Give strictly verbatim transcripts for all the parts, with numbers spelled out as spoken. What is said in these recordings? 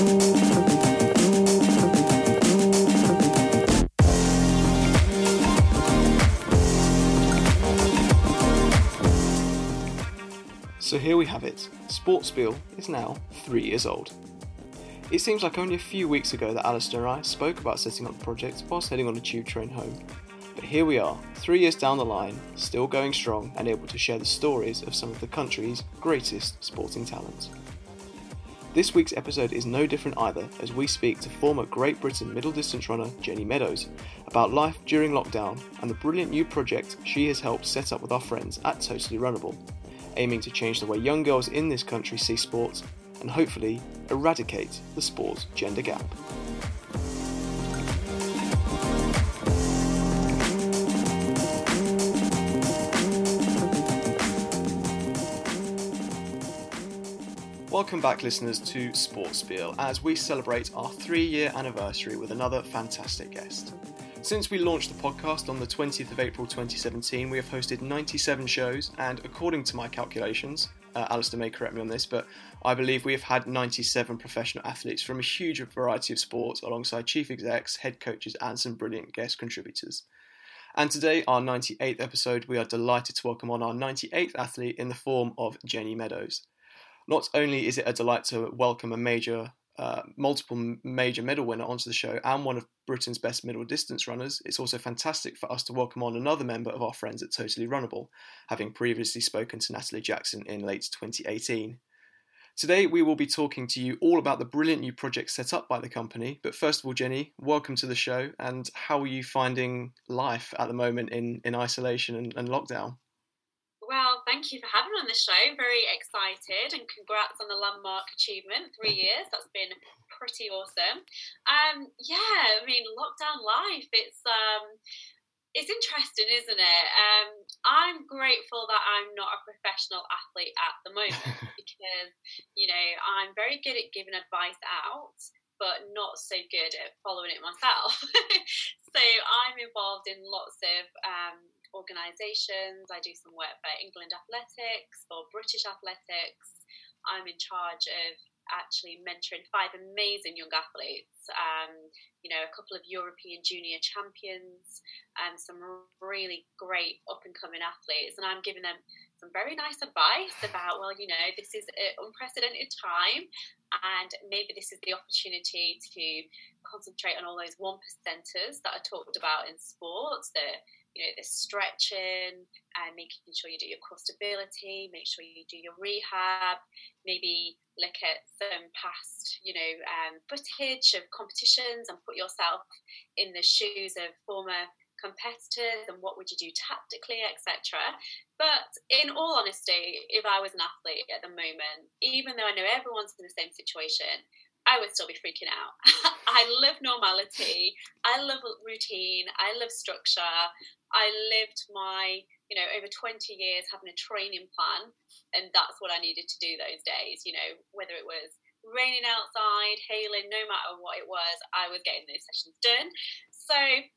So here we have it, Sportspiel is now three years old. It seems like only a few weeks ago that Alistair and I spoke about setting up the project whilst heading on a tube train home. But here we are, three years down the line, still going strong and able to share the stories of some of the country's greatest sporting talents. This week's episode is no different either, as we speak to former Great Britain middle distance runner Jenny Meadows about life during lockdown and the brilliant new project she has helped set up with our friends at Totally Runnable, aiming to change the way young girls in this country see sports and hopefully eradicate the sports gender gap. Welcome back, listeners, to Sportspiel as we celebrate our three-year anniversary with another fantastic guest. Since we launched the podcast on the twentieth of April twenty seventeen, we have hosted ninety-seven shows, and according to my calculations, uh, Alistair may correct me on this, but I believe we have had ninety-seven professional athletes from a huge variety of sports alongside chief execs, head coaches and some brilliant guest contributors. And today, our ninety-eighth episode, we are delighted to welcome on our ninety-eighth athlete in the form of Jenny Meadows. Not only is it a delight to welcome a major Uh, multiple major medal winner onto the show and one of Britain's best middle distance runners, it's also fantastic for us to welcome on another member of our friends at Totally Runnable, having previously spoken to Natalie Jackson in late twenty eighteen. Today we will be talking to you all about the brilliant new project set up by the company, but first of all, Jenny, welcome to the show, and how are you finding life at the moment in, in isolation and, and lockdown? Well, thank you for having me on the show. Very excited, and congrats on the landmark achievement, three years. That's been pretty awesome. Um, yeah, I mean, lockdown life, it's um, it's interesting, isn't it? Um, I'm grateful that I'm not a professional athlete at the moment because, you know, I'm very good at giving advice out, but not so good at following it myself. So I'm involved in lots of um, organisations. I do some work for England Athletics, for British Athletics. I'm in charge of actually mentoring five amazing young athletes, um, you know, a couple of European junior champions, and some really great up-and-coming athletes. And I'm giving them some very nice advice about, well, you know, this is an unprecedented time, and maybe this is the opportunity to concentrate on all those one percenters that are talked about in sports, the you know, the stretching and making sure you do your core stability, make sure you do your rehab, maybe look at some past, you know, um, footage of competitions and put yourself in the shoes of former competitors and what would you do tactically, et cetera. But in all honesty, if I was an athlete at the moment, even though I know everyone's in the same situation, I would still be freaking out. I love normality. I love routine. I love structure. I lived my, you know, over twenty years having a training plan, and that's what I needed to do those days. You know, whether it was raining outside, hailing, no matter what it was, I was getting those sessions done. So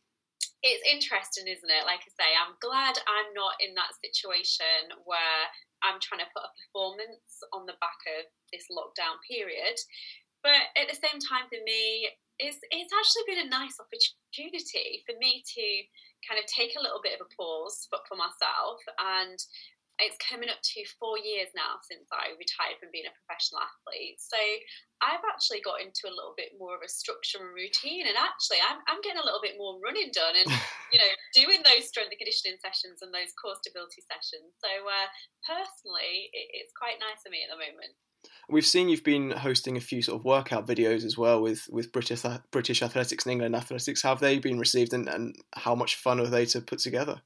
it's interesting, isn't it? Like I say, I'm glad I'm not in that situation where I'm trying to put a performance on the back of this lockdown period. But at the same time, for me, it's, it's actually been a nice opportunity for me to kind of take a little bit of a pause for, for myself. And it's coming up to four years now since I retired from being a professional athlete. So I've actually got into a little bit more of a structure and routine. And actually, I'm, I'm getting a little bit more running done and, you know, doing those strength and conditioning sessions and those core stability sessions. So uh, personally, it, it's quite nice for me at the moment. We've seen you've been hosting a few sort of workout videos as well with, with British British Athletics and England Athletics. How have they been received, and, and how much fun are they to put together?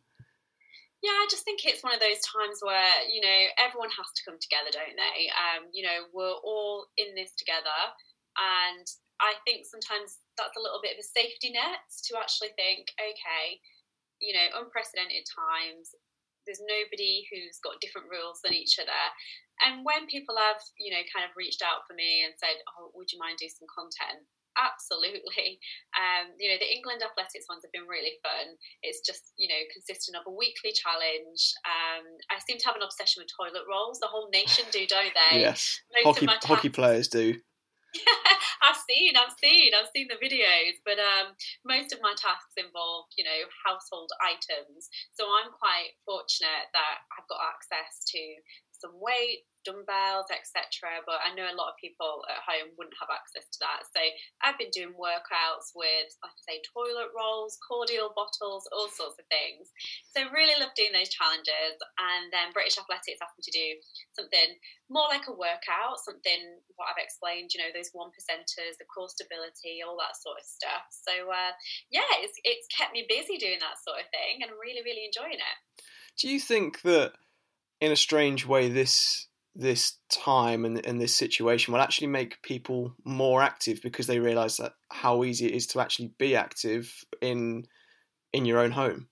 Yeah, I just think it's one of those times where, you know, everyone has to come together, don't they? Um, you know, we're all in this together. And I think sometimes that's a little bit of a safety net to actually think, okay, you know, unprecedented times, there's nobody who's got different rules than each other. And when people have, you know, kind of reached out for me and said, oh, would you mind doing some content? Absolutely. Um, you know, the England Athletics ones have been really fun. It's just, you know, consisting of a weekly challenge. Um, I seem to have an obsession with toilet rolls. The whole nation do, don't they? Yes. Most hockey, of my hockey players do. I've seen, I've seen, I've seen the videos, but um, most of my tasks involve, you know, household items. So I'm quite fortunate that I've got access to some weight, dumbbells, et cetera. But I know a lot of people at home wouldn't have access to that. So I've been doing workouts with, like I say, toilet rolls, cordial bottles, all sorts of things. So really love doing those challenges. And then British Athletics asked me to do something more like a workout, something what I've explained, you know, those one percenters, the core stability, all that sort of stuff. So uh, yeah, it's it's kept me busy doing that sort of thing, and I'm really, really enjoying it. Do you think that, in a strange way, this this time and, and this situation will actually make people more active because they realise that how easy it is to actually be active in in your own home?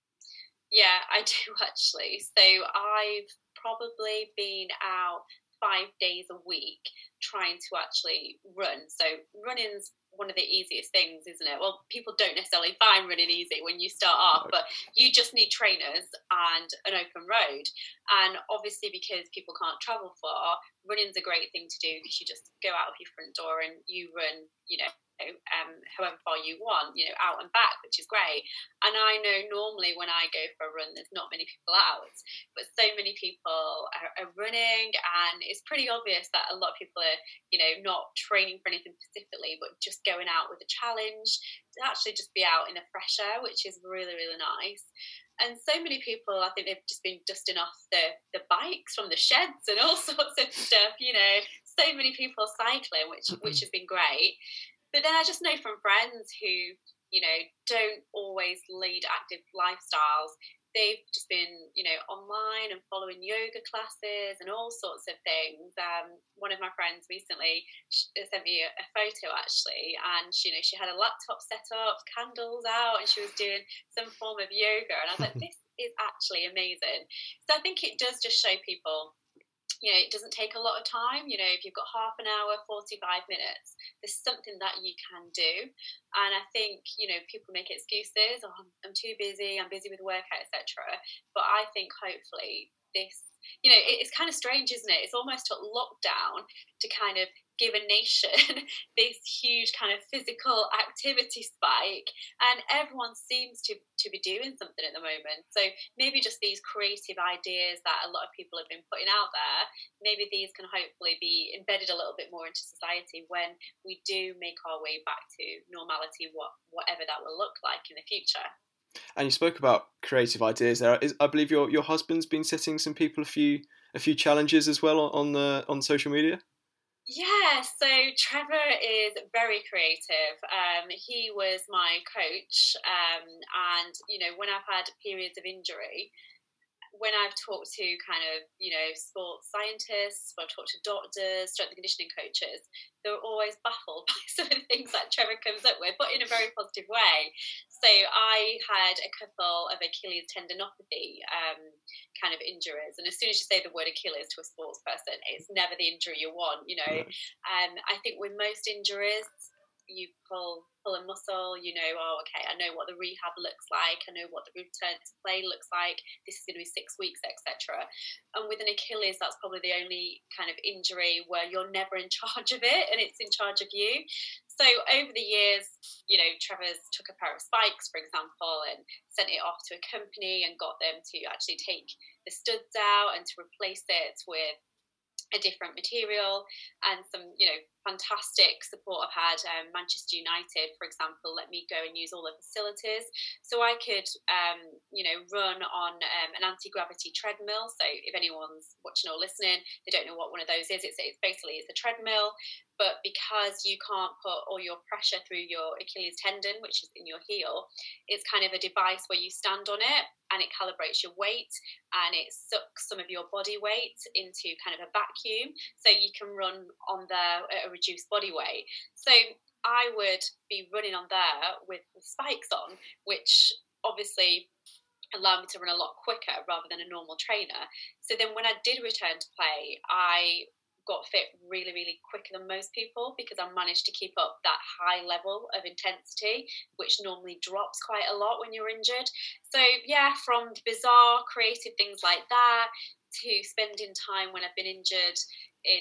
Yeah, I do actually. So I've probably been out five days a week trying to actually run. So running's one of the easiest things, isn't it? Well, people don't necessarily find running easy when you start off, but you just need trainers and an open road. And obviously, because people can't travel far, running's a great thing to do because you just go out of your front door and you run, you know, um, however far you want, you know, out and back, which is great. And I know normally when I go for a run, there's not many people out, but so many people are, are running, and it's pretty obvious that a lot of people are, you know, not training for anything specifically, but just going out with a challenge to actually just be out in the fresh air, which is really, really nice. And so many people, I think they've just been dusting off the, the bikes from the sheds and all sorts of stuff, you know, so many people cycling, which which has been great. But then I just know from friends who, you know, don't always lead active lifestyles. They've just been, you know, online and following yoga classes and all sorts of things. Um, one of my friends recently sent me a, a photo, actually, and she, you know, she had a laptop set up, candles out, and she was doing some form of yoga. And I was like, this is actually amazing. So I think it does just show people, you know, it doesn't take a lot of time. You know, if you've got half an hour, forty-five minutes, there's something that you can do. And I think, you know, people make excuses. Oh, I'm, I'm too busy. I'm busy with work, et cetera. But I think hopefully this, you know, it, it's kind of strange, isn't it? It's almost took lockdown to kind of give a nation this huge kind of physical activity spike, and everyone seems to, to be doing something at the moment. So maybe just these creative ideas that a lot of people have been putting out there, maybe these can hopefully be embedded a little bit more into society when we do make our way back to normality, what whatever that will look like in the future. And you spoke about creative ideas there. Is, I believe your your husband's been setting some people a few a few challenges as well on the on social media. Yeah, so Trevor is very creative. Um, he was my coach, um, and you know, when I've had periods of injury, when I've talked to kind of, you know, sports scientists, when I've talked to doctors, strength and conditioning coaches, they're always baffled by some of the things that Trevor comes up with, but in a very positive way. So I had a couple of Achilles tendinopathy um, kind of injuries, and as soon as you say the word Achilles to a sports person, it's never the injury you want, you know. Um, I think with most injuries, you pull pull a muscle, you know, oh, okay, I know what the rehab looks like, I know what the return to play looks like, this is going to be six weeks, et cetera. And with an Achilles, that's probably the only kind of injury where you're never in charge of it and it's in charge of you. So over the years, you know, Trevor's took a pair of spikes, for example, and sent it off to a company and got them to actually take the studs out and to replace it with a different material, and some, you know, fantastic support I've had. um, Manchester United, for example, let me go and use all their facilities, so I could, um, you know, run on um, an anti-gravity treadmill. So if anyone's watching or listening, they don't know what one of those is. It's, it's basically it's a treadmill, but because you can't put all your pressure through your Achilles tendon, which is in your heel, it's kind of a device where you stand on it and it calibrates your weight and it sucks some of your body weight into kind of a vacuum, so you can run on there at a reduced body weight. So I would be running on there with, with spikes on, which obviously allowed me to run a lot quicker rather than a normal trainer. So then when I did return to play, I got fit really, really quicker than most people because I managed to keep up that high level of intensity, which normally drops quite a lot when you're injured. So yeah, from bizarre creative things like that to spending time when I've been injured in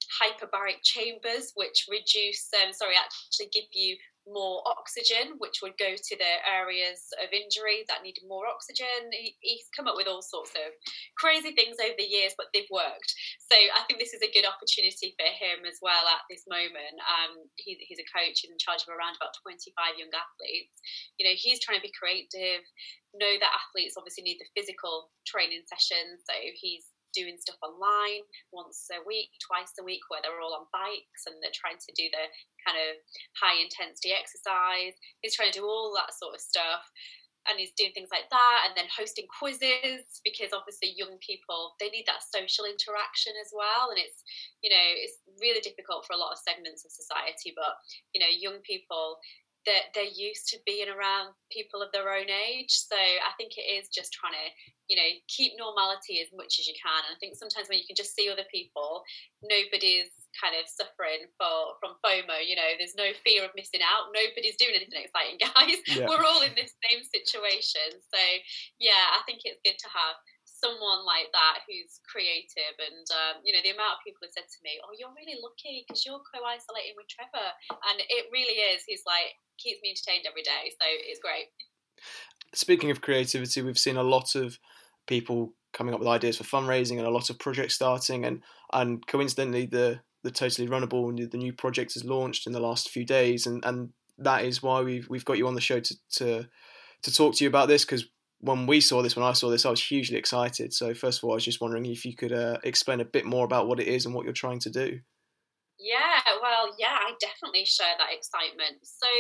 hyperbaric chambers, which reduce, um, sorry, actually give you more oxygen, which would go to the areas of injury that needed more oxygen. He, he's come up with all sorts of crazy things over the years, but they've worked. So I think this is a good opportunity for him as well at this moment. Um, he, he's a coach, he's in charge of around about twenty-five young athletes. You know, he's trying to be creative, know that athletes obviously need the physical training sessions, so he's doing stuff online once a week, twice a week, where they're all on bikes and they're trying to do the kind of high intensity exercise. He's trying to do all that sort of stuff, and he's doing things like that, and then hosting quizzes, because obviously young people, they need that social interaction as well. And it's, you know, it's really difficult for a lot of segments of society, but, you know, young people, they're, they're used to being around people of their own age. So I think it is just trying to, you know, keep normality as much as you can. And I think sometimes when you can just see other people, nobody's kind of suffering for from FOMO, you know, there's no fear of missing out. Nobody's doing anything exciting, guys. Yeah. We're all in this same situation. So, yeah, I think it's good to have someone like that who's creative. And, um, you know, the amount of people have said to me, oh, you're really lucky because you're co-isolating with Trevor. And it really is. He's like, keeps me entertained every day. So it's great. Speaking of creativity, we've seen a lot of people coming up with ideas for fundraising and a lot of projects starting, and and coincidentally the the Totally Runnable, the new project, has launched in the last few days, and and that is why we've we've got you on the show to to, to talk to you about this, because when we saw this, when I saw this, I was hugely excited. So first of all, I was just wondering if you could uh, explain a bit more about what it is and what you're trying to do. Yeah, well, yeah, I definitely share that excitement. So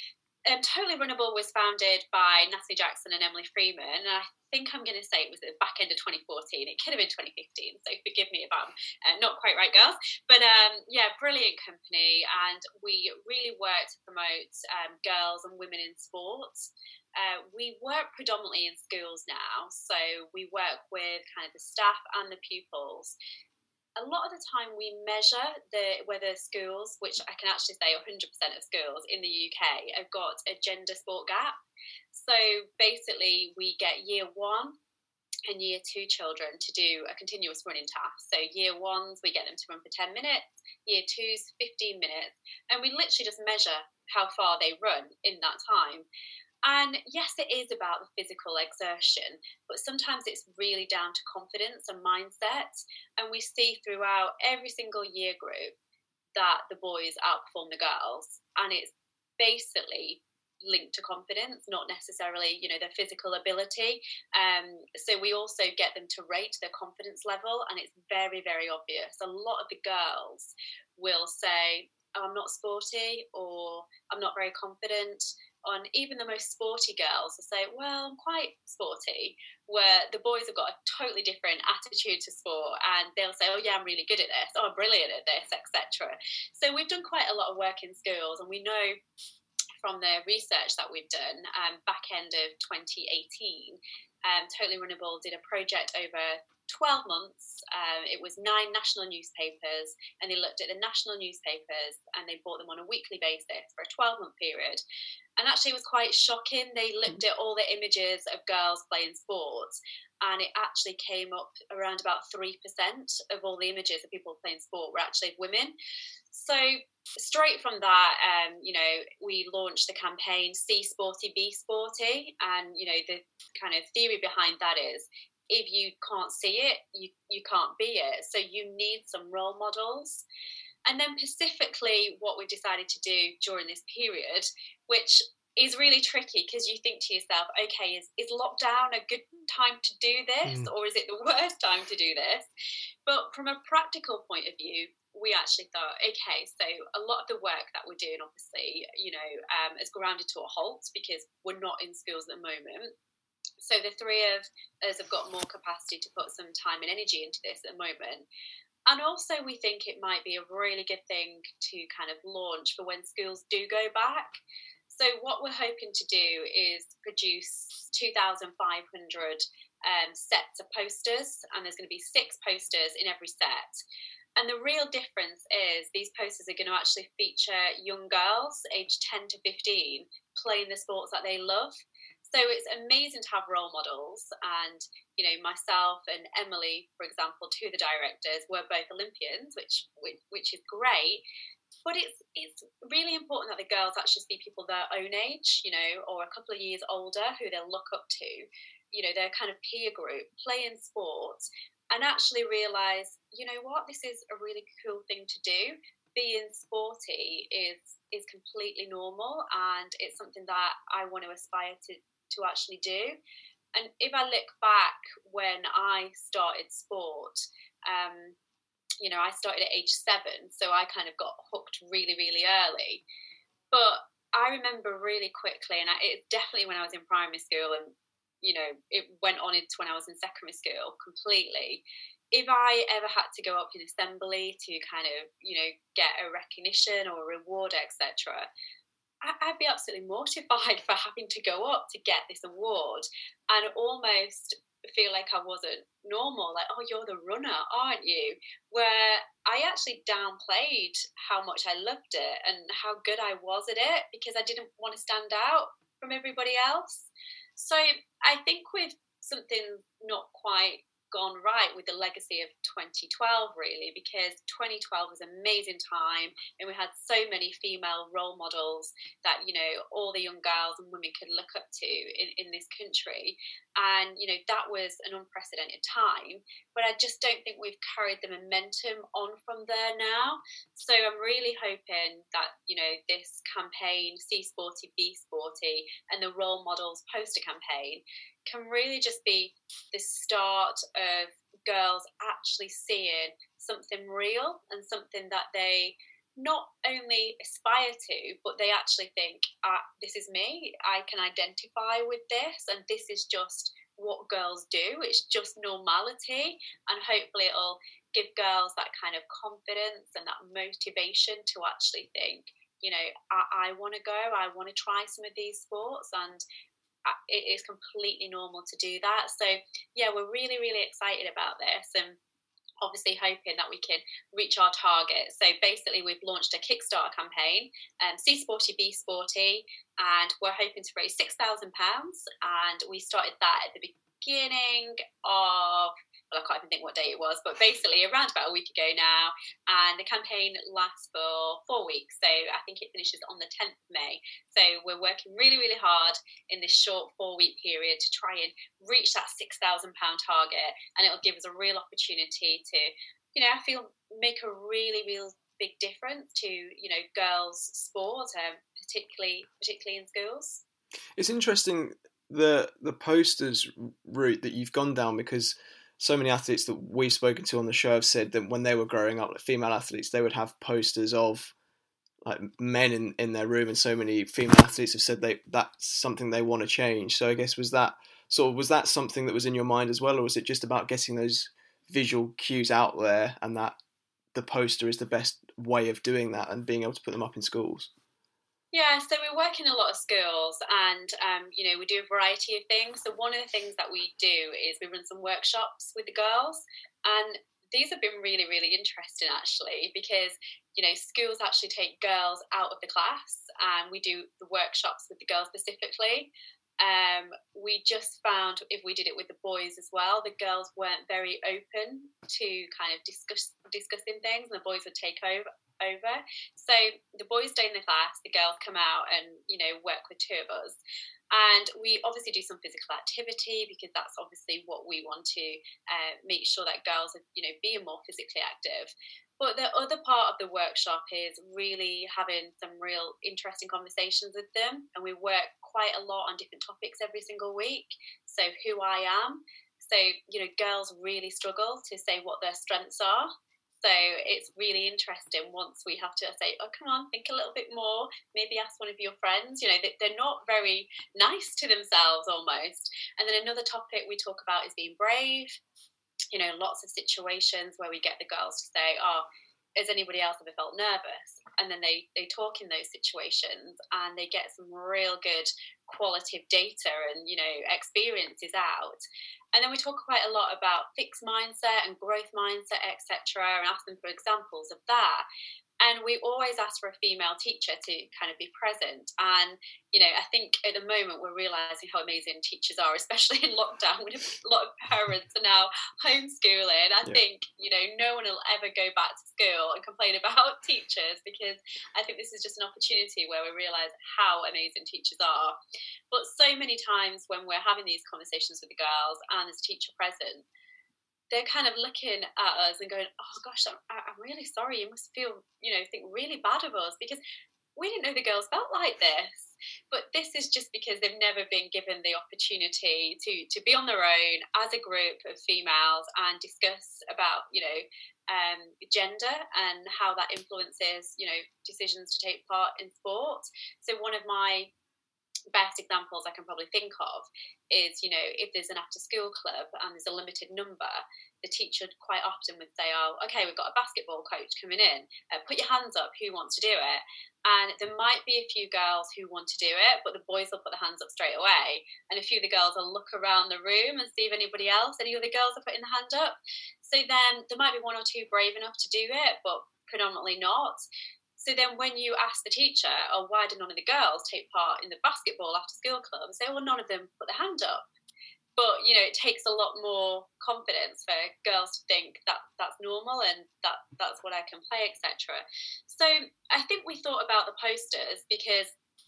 Um, Totally Runnable was founded by Natalie Jackson and Emily Freeman, and I think I'm going to say it was at the back end of twenty fourteen. It could have been twenty fifteen, so forgive me if I'm uh, not quite right, girls. But um, yeah, brilliant company, and we really work to promote um, girls and women in sports. Uh, we work predominantly in schools now, so we work with kind of the staff and the pupils. A lot of the time we measure the whether schools, which I can actually say one hundred percent of schools in the U K have got a gender sport gap. So basically we get year one and year two children to do a continuous running task. So year ones, we get them to run for ten minutes, year twos, fifteen minutes. And we literally just measure how far they run in that time. And yes, it is about the physical exertion, but sometimes it's really down to confidence and mindset. And we see throughout every single year group that the boys outperform the girls. And it's basically linked to confidence, not necessarily, you know, their physical ability. Um, so we also get them to rate their confidence level, and it's very, very obvious. A lot of the girls will say, oh, I'm not sporty, or I'm not very confident. On even the most sporty girls will say, well, I'm quite sporty, where the boys have got a totally different attitude to sport, and they'll say, oh yeah, I'm really good at this, oh, I'm brilliant at this, et cetera. So we've done quite a lot of work in schools, and we know from the research that we've done, um, back end of twenty eighteen, um, Totally Runnable did a project over twelve months. Um, it was nine national newspapers, and they looked at the national newspapers and they bought them on a weekly basis for a twelve month period. And actually it was quite shocking. They looked at all the images of girls playing sports, and it actually came up around about three percent of all the images of people playing sport were actually women. So straight from that, um, you know, we launched the campaign See Sporty, Be Sporty. And, you know, the kind of theory behind that is, if you can't see it, you, you can't be it. So you need some role models. And then specifically what we decided to do during this period, which is really tricky, because you think to yourself, okay, is, is lockdown a good time to do this, mm. or is it the worst time to do this? But from a practical point of view, we actually thought, okay, so a lot of the work that we're doing, obviously, you know, um, has grounded to a halt because we're not in schools at the moment. So the three of us have got more capacity to put some time and energy into this at the moment. And also we think it might be a really good thing to kind of launch for when schools do go back. So what we're hoping to do is produce two thousand five hundred um, sets of posters, and there's going to be six posters in every set. And the real difference is these posters are going to actually feature young girls aged ten to fifteen playing the sports that they love. So it's amazing to have role models, and, you know, myself and Emily, for example, two of the directors, were both Olympians, which which, which is great. But it's it's really important that the girls actually see people their own age, you know, or a couple of years older who they'll look up to, you know, their kind of peer group, playing sport, and actually realise, you know what, this is a really cool thing to do. Being sporty is is completely normal, and it's something that I want to aspire to, to actually do. And if I look back when I started sport, um, you know, I started at age seven, so I kind of got hooked really, really early. But I remember really quickly, and I, it's definitely when I was in primary school, and, you know, it went on into when I was in secondary school completely. If I ever had to go up in assembly to kind of, you know, get a recognition or a reward, et cetera, I'd be absolutely mortified for having to go up to get this award, and almost feel like I wasn't normal, like, oh, you're the runner, aren't you? Where I actually downplayed how much I loved it and how good I was at it, because I didn't want to stand out from everybody else. So I think with something not quite gone right with the legacy of twenty twelve, really, because twenty twelve was an amazing time, and we had so many female role models that, you know, all the young girls and women could look up to in, in this country. And, you know, that was an unprecedented time, but I just don't think we've carried the momentum on from there now. So I'm really hoping that, you know, this campaign, See Sporty, Be Sporty, and the role models poster campaign can really just be the start of girls actually seeing something real and something that they not only aspire to, but they actually think, ah, this is me, I can identify with this, and this is just what girls do, it's just normality. And hopefully it'll give girls that kind of confidence and that motivation to actually think, you know, I, I want to go, I want to try some of these sports, and it is completely normal to do that. So yeah, we're really, really excited about this, and obviously hoping that we can reach our target. So basically we've launched a Kickstarter campaign, um, See Sporty, Be Sporty, and we're hoping to raise six thousand pounds, and we started that at the beginning of, well, I can't even think what day it was, but basically around about a week ago now. And the campaign lasts for four weeks. So I think it finishes on the tenth of May. So we're working really, really hard in this short four-week period to try and reach that six thousand pounds target. And it'll give us a real opportunity to, you know, I feel make a really, real big difference to, you know, girls' sport, um, particularly, particularly in schools. It's interesting the the posters route that you've gone down, because so many athletes that we've spoken to on the show have said that when they were growing up, like female athletes, they would have posters of like men in, in their room, and so many female athletes have said they that's something they want to change. So I guess was that sort of was that something that was in your mind as well, or was it just about getting those visual cues out there, and that the poster is the best way of doing that and being able to put them up in schools? Yeah, so we work in a lot of schools, and, um, you know, we do a variety of things. So one of the things that we do is we run some workshops with the girls, and these have been really, really interesting, actually, because, you know, schools actually take girls out of the class, and we do the workshops with the girls specifically. Um, we just found if we did it with the boys as well, the girls weren't very open to kind of discuss discussing things, and the boys would take over. over. So the boys stay in the class, the girls come out and, you know, work with two of us. And we obviously do some physical activity, because that's obviously what we want to uh, make sure that girls are, you know, being more physically active. But the other part of the workshop is really having some real interesting conversations with them. And we work quite a lot on different topics every single week. So who I am. So, you know, girls really struggle to say what their strengths are. So it's really interesting once we have to say, oh, come on, think a little bit more, maybe ask one of your friends. You know, they're not very nice to themselves almost. And then another topic we talk about is being brave. You know, lots of situations where we get the girls to say, oh, has anybody else ever felt nervous? And then they, they talk in those situations, and they get some real good qualitative data and, you know, experiences out. And then we talk quite a lot about fixed mindset and growth mindset, et cetera, and ask them for examples of that. And we always ask for a female teacher to kind of be present. And, you know, I think at the moment we're realising how amazing teachers are, especially in lockdown when a lot of parents are now homeschooling. I yeah. think, you know, no one will ever go back to school and complain about teachers, because I think this is just an opportunity where we realise how amazing teachers are. But so many times when we're having these conversations with the girls and there's a teacher present, they're kind of looking at us and going, oh gosh, I'm, I'm really sorry. You must feel, you know, think really bad of us, because we didn't know the girls felt like this. But this is just because they've never been given the opportunity to, to be on their own as a group of females and discuss about, you know, um, gender and how that influences, you know, decisions to take part in sport. So one of my best examples I can probably think of is, you know, if there's an after school club and there's a limited number, the teacher quite often would say, oh, okay, we've got a basketball coach coming in, uh, put your hands up, who wants to do it? And there might be a few girls who want to do it, but the boys will put their hands up straight away, and a few of the girls will look around the room and see if anybody else, any other girls are putting their hand up. So then there might be one or two brave enough to do it, but predominantly not. So then when you ask the teacher, oh, why did none of the girls take part in the basketball after school club? Say, well, none of them put their hand up. But, you know, it takes a lot more confidence for girls to think that that's normal and that that's what I can play, et cetera. So I think we thought about the posters because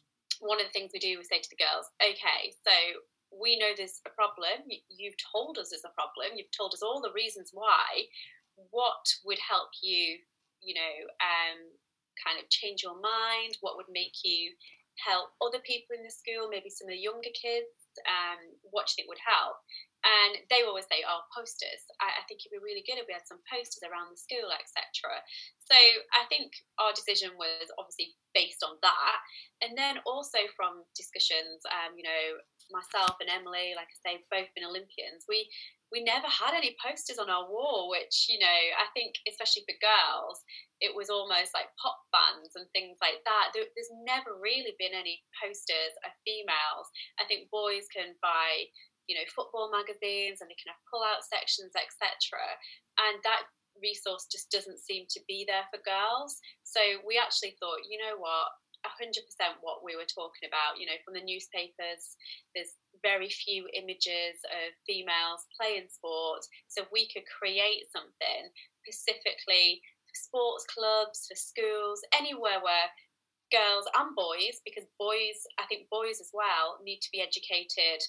one of the things we do, we say to the girls, okay, so we know there's a problem. You've told us there's a problem. You've told us all the reasons why. What would help you, you know, um, kind of change your mind? What would make you help other people in the school, maybe some of the younger kids? Um, what do you think would help? And they always say, oh, posters. I, I think it'd be really good if we had some posters around the school, et cetera. So I think our decision was obviously based on that. And then also from discussions, um, you know, myself and Emily, like I say, both been Olympians, we we never had any posters on our wall, which, you know, I think especially for girls, it was almost like pop bands and things like that. There, there's never really been any posters of females. I think boys can buy, you know, football magazines and they can have pull-out sections, et cetera. And that resource just doesn't seem to be there for girls. So we actually thought, you know what, one hundred percent what we were talking about, you know, from the newspapers, there's very few images of females playing sport. So we could create something specifically for sports clubs, for schools, anywhere where girls and boys, because boys, I think boys as well, need to be educated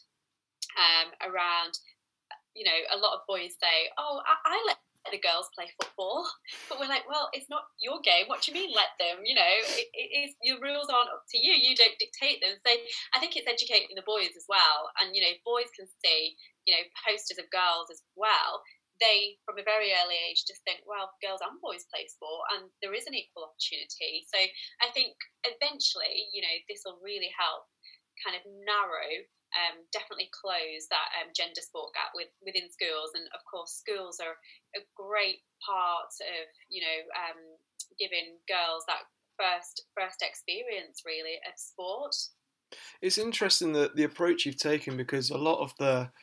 um, around, you know, a lot of boys say, oh, I, I let the girls play football, but we're like, well, it's not your game. What do you mean let them? You know, it, it is, your rules aren't up to you. You don't dictate them. So I think it's educating the boys as well. And, you know, boys can see, you know, posters of girls as well. They, from a very early age, just think, well, girls and boys play sport and there is an equal opportunity. So I think eventually, you know, this will really help kind of narrow, um, definitely close that um, gender sport gap with, within schools. And of course, schools are a great part of, you know, um, giving girls that first first experience really of sport. It's interesting that the approach you've taken, because a lot of the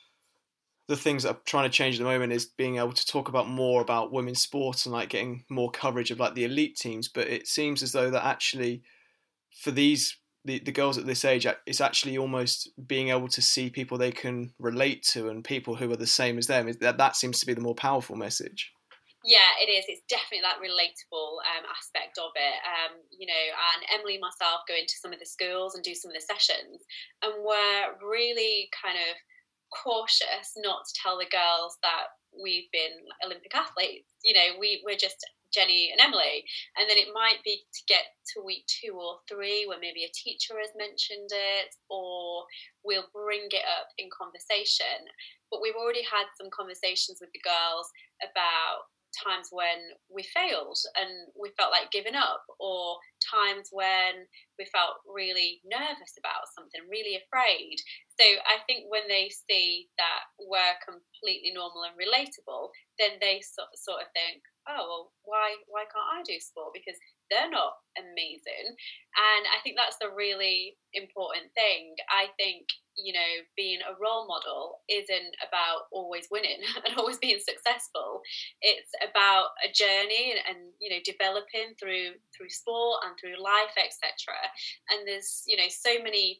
the things that I'm trying to change at the moment is being able to talk about more about women's sports and like getting more coverage of like the elite teams. But it seems as though that actually for these The, the girls at this age, it's actually almost being able to see people they can relate to and people who are the same as them. That that seems to be the more powerful message. Yeah, it is. It's definitely that relatable um, aspect of it. Um, you know, and Emily and myself go into some of the schools and do some of the sessions, and we're really kind of cautious not to tell the girls that we've been Olympic athletes. You know, we, we're just Jenny and Emily, and then it might be to get to week two or three where maybe a teacher has mentioned it, or we'll bring it up in conversation. But we've already had some conversations with the girls about times when we failed and we felt like giving up, or times when we felt really nervous about something, really afraid. So I think when they see that we're completely normal and relatable, then they sort, sort of think, oh, well, why why can't I do sport? Because they're not amazing. And I think that's the really important thing. I think, you know, being a role model isn't about always winning and always being successful. It's about a journey and, and you know, developing through through sport and through life, et cetera. And there's, you know, so many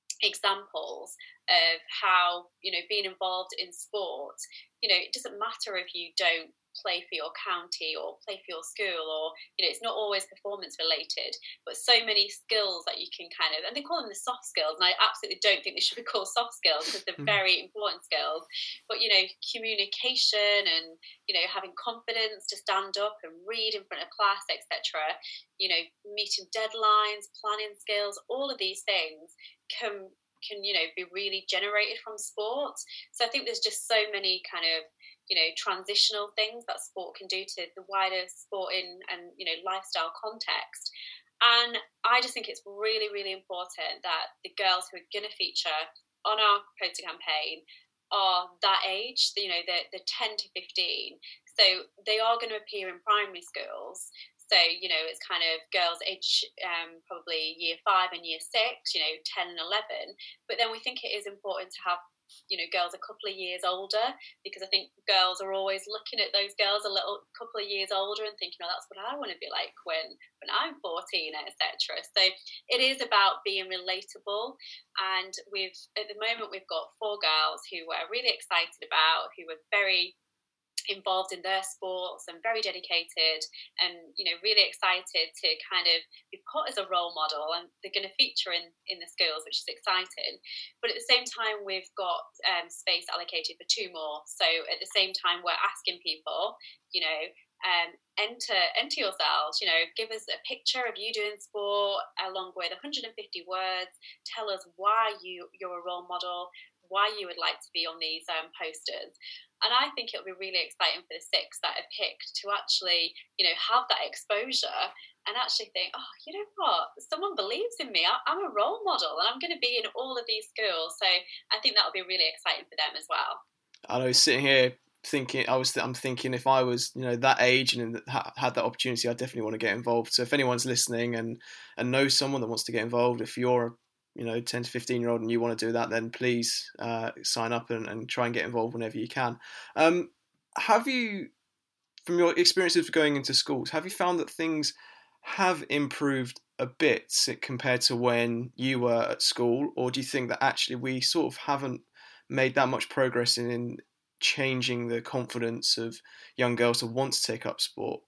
examples of how, you know, being involved in sport, you know, it doesn't matter if you don't play for your county or play for your school, or, you know, it's not always performance related, but so many skills that you can kind of, and they call them the soft skills, and I absolutely don't think they should be called soft skills because they're very important skills, but, you know, communication and, you know, having confidence to stand up and read in front of class, et cetera, you know, meeting deadlines, planning skills, all of these things can can you know be really generated from sport. So I think there's just so many kind of, you know, transitional things that sport can do to the wider sporting and, you know, lifestyle context. And I just think it's really, really important that the girls who are going to feature on our poster campaign are that age, you know, they're, they're ten to fifteen. So they are going to appear in primary schools. So, you know, it's kind of girls age um, probably year five and year six, you know, ten and eleven. But then we think it is important to have, you know, girls a couple of years older, because I think girls are always looking at those girls a little couple of years older and thinking, oh, that's what I want to be like when when I'm fourteen, et cetera. So it is about being relatable. And we've at the moment we've got four girls who we're really excited about, who are very involved in their sports and very dedicated and, you know, really excited to kind of be put as a role model, and they're going to feature in in the schools, which is exciting. But at the same time, we've got um, space allocated for two more. So at the same time, we're asking people, you know, um, enter enter yourselves, you know, give us a picture of you doing sport along with one hundred fifty words. Tell us why you you're a role model, why you would like to be on these um, posters. And I think it'll be really exciting for the six that are picked to actually, you know, have that exposure and actually think, oh, you know what, someone believes in me. I'm a role model and I'm going to be in all of these schools. So I think that'll be really exciting for them as well. I know, sitting here thinking, I was, I'm thinking if I was, you know, that age and had that opportunity, I definitely want to get involved. So if anyone's listening and, and knows someone that wants to get involved, if you're you know, ten to fifteen year old and you want to do that, then please uh, sign up and, and try and get involved whenever you can. Um, have you, from your experiences of going into schools, have you found that things have improved a bit compared to when you were at school? Or do you think that actually we sort of haven't made that much progress in, in changing the confidence of young girls to want to take up sport?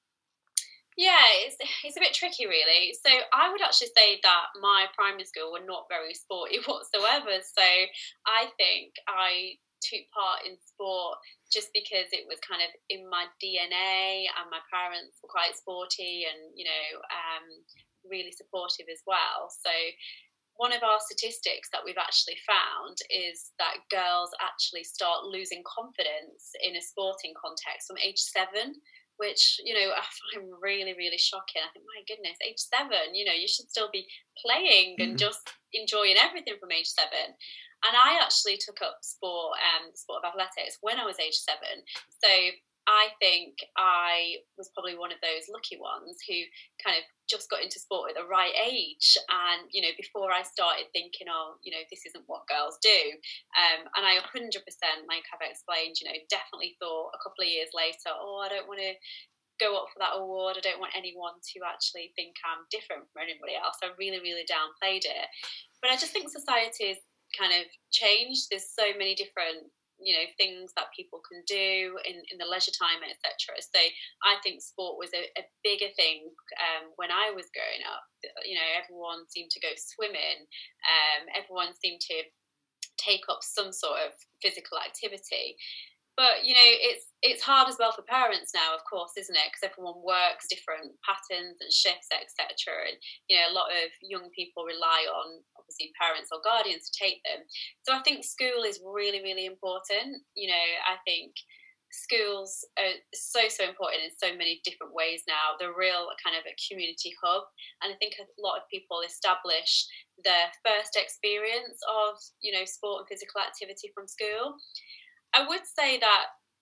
Yeah, it's, it's a bit tricky, really. So I would actually say that my primary school were not very sporty whatsoever. So I think I took part in sport just because it was kind of in my D N A, and my parents were quite sporty and, you know, um, really supportive as well. So one of our statistics that we've actually found is that girls actually start losing confidence in a sporting context from age seven, which, you know, I find really, really shocking. I think, my goodness, age seven, you know, you should still be playing and just enjoying everything from age seven. And I actually took up sport and um, sport of athletics when I was age seven. So I think I was probably one of those lucky ones who kind of just got into sport at the right age. And, you know, before I started thinking, oh, you know, this isn't what girls do. Um, and I one hundred percent, like I've explained, you know, definitely thought a couple of years later, oh, I don't want to go up for that award. I don't want anyone to actually think I'm different from anybody else. I really, really downplayed it. But I just think society's kind of changed. There's so many different, you know, things that people can do in, in the leisure time, et cetera. So I think sport was a, a bigger thing um, when I was growing up. You know, everyone seemed to go swimming. Um, everyone seemed to take up some sort of physical activity. But, you know, it's it's hard as well for parents now, of course, isn't it? Because everyone works different patterns and shifts, et cetera. And, you know, a lot of young people rely on, obviously, parents or guardians to take them. So I think school is really, really important. You know, I think schools are so, so important in so many different ways now. They're real kind of a community hub. And I think a lot of people establish their first experience of, you know, sport and physical activity from school. I would say that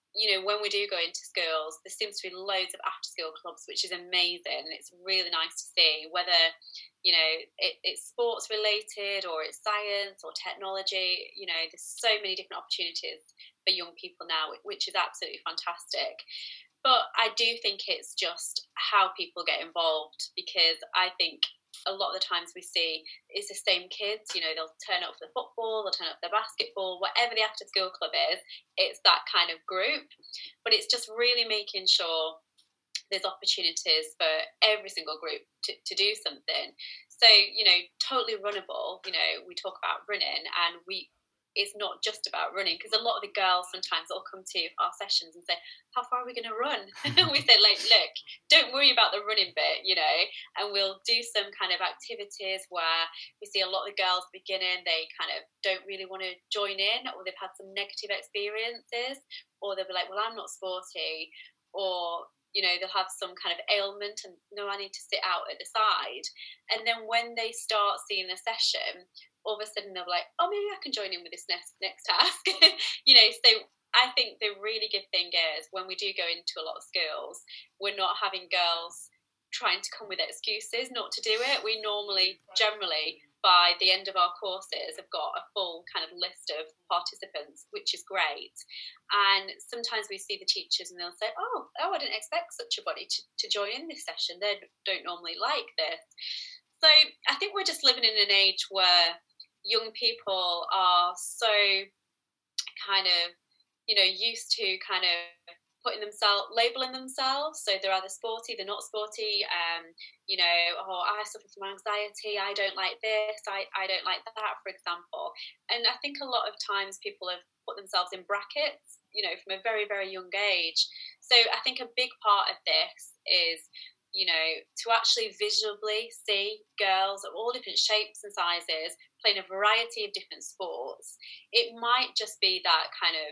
you know, when we do go into schools, there seems to be loads of after-school clubs, which is amazing. It's really nice to see, whether, you know, it, it's sports related or it's science or technology. You know, there's so many different opportunities for young people now, which is absolutely fantastic. But I do think it's just how people get involved, because I think a lot of the times we see it's the same kids, you know, they'll turn up for the football, they'll turn up for the basketball, whatever the after school club is, it's that kind of group. But it's just really making sure there's opportunities for every single group to, to do something. So, you know, totally runnable, you know, we talk about running, and we it's not just about running, because a lot of the girls sometimes will come to our sessions and say, how far are we going to run? We say, like, look, don't worry about the running bit, you know, and we'll do some kind of activities where we see a lot of the girls beginning, they kind of don't really want to join in, or they've had some negative experiences, or they'll be like, well, I'm not sporty, or, you know, they'll have some kind of ailment and no, I need to sit out at the side. And then when they start seeing the session, all of a sudden they'll be like, oh, maybe I can join in with this next next task. You know, so I think the really good thing is, when we do go into a lot of schools, we're not having girls trying to come with excuses not to do it. We normally, generally, by the end of our courses, have got a full kind of list of participants, which is great. And sometimes we see the teachers and they'll say, oh, oh, I didn't expect such a body to, to join in this session. They don't normally like this. So I think we're just living in an age where young people are so kind of, you know, used to kind of putting themselves, labeling themselves. So they're either sporty, they're not sporty. Um, you know, oh, I suffer from anxiety. I don't like this. I, I don't like that, for example. And I think a lot of times people have put themselves in brackets, you know, from a very, very young age. So I think a big part of this is, you know, to actually visibly see girls of all different shapes and sizes playing a variety of different sports. It might just be that kind of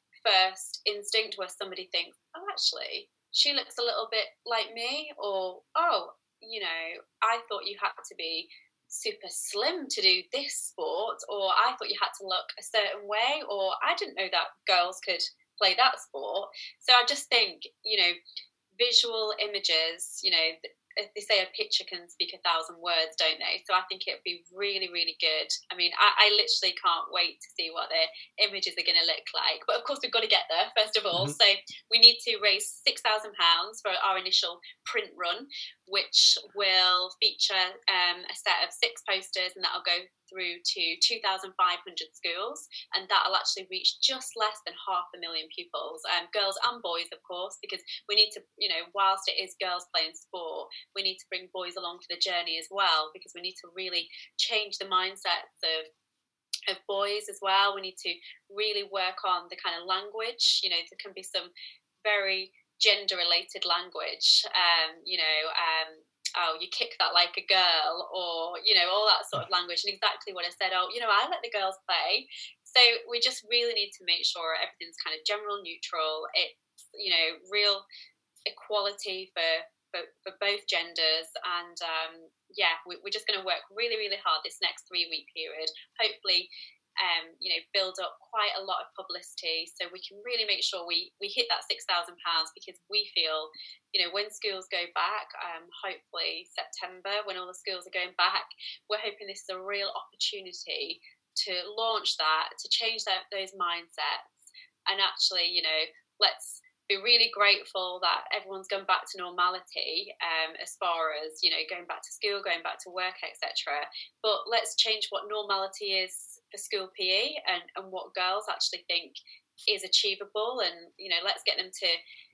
first instinct where somebody thinks, oh, actually, she looks a little bit like me, or, oh, you know, I thought you had to be super slim to do this sport, or I thought you had to look a certain way, or I didn't know that girls could play that sport. So I just think, you know, visual images, you know, they say a picture can speak a thousand words, don't they? So I think it would be really, really good. I mean, I, I literally can't wait to see what the images are going to look like. But of course, we've got to get there, first of all. Mm-hmm. So we need to raise six thousand pounds for our initial print run, which will feature um, a set of six posters, and that'll go through to two thousand five hundred schools, and that'll actually reach just less than half a million pupils, um, girls and boys, of course, because we need to, you know, whilst it is girls playing sport, we need to bring boys along for the journey as well, because we need to really change the mindsets of of boys as well. We need to really work on the kind of language. You know, there can be some very gender related language, um, you know, um, oh, you kick that like a girl, or, you know, all that sort of language. And exactly what I said, oh, you know, I let the girls play. So we just really need to make sure everything's kind of general neutral. It's, you know, real equality for, for, for both genders. And um, yeah, we, we're just going to work really, really hard this next three week period. Hopefully, Um, you know, build up quite a lot of publicity so we can really make sure we, we hit that six thousand pounds, because we feel, you know, when schools go back, um, hopefully September, when all the schools are going back, we're hoping this is a real opportunity to launch that, to change that, those mindsets, and actually, you know, let's be really grateful that everyone's gone back to normality, um, as far as, you know, going back to school, going back to work, et cetera. But let's change what normality is for school P E, and, and what girls actually think is achievable, and, you know, let's get them to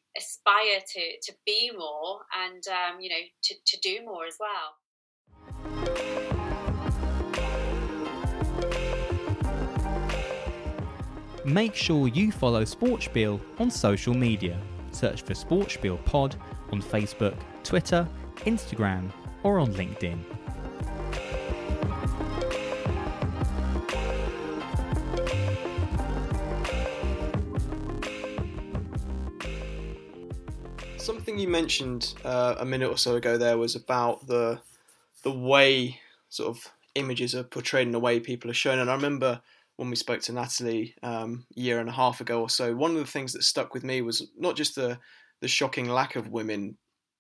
aspire to, to be more, and, um, you know, to, to do more as well. Make sure you follow Sportspiel on social media. Search for Sportspiel Pod on Facebook, Twitter, Instagram, or on LinkedIn. Something you mentioned uh, a minute or so ago there was about the the way sort of images are portrayed and the way people are shown. And I remember when we spoke to Natalie um, a year and a half ago or so, one of the things that stuck with me was not just the the shocking lack of women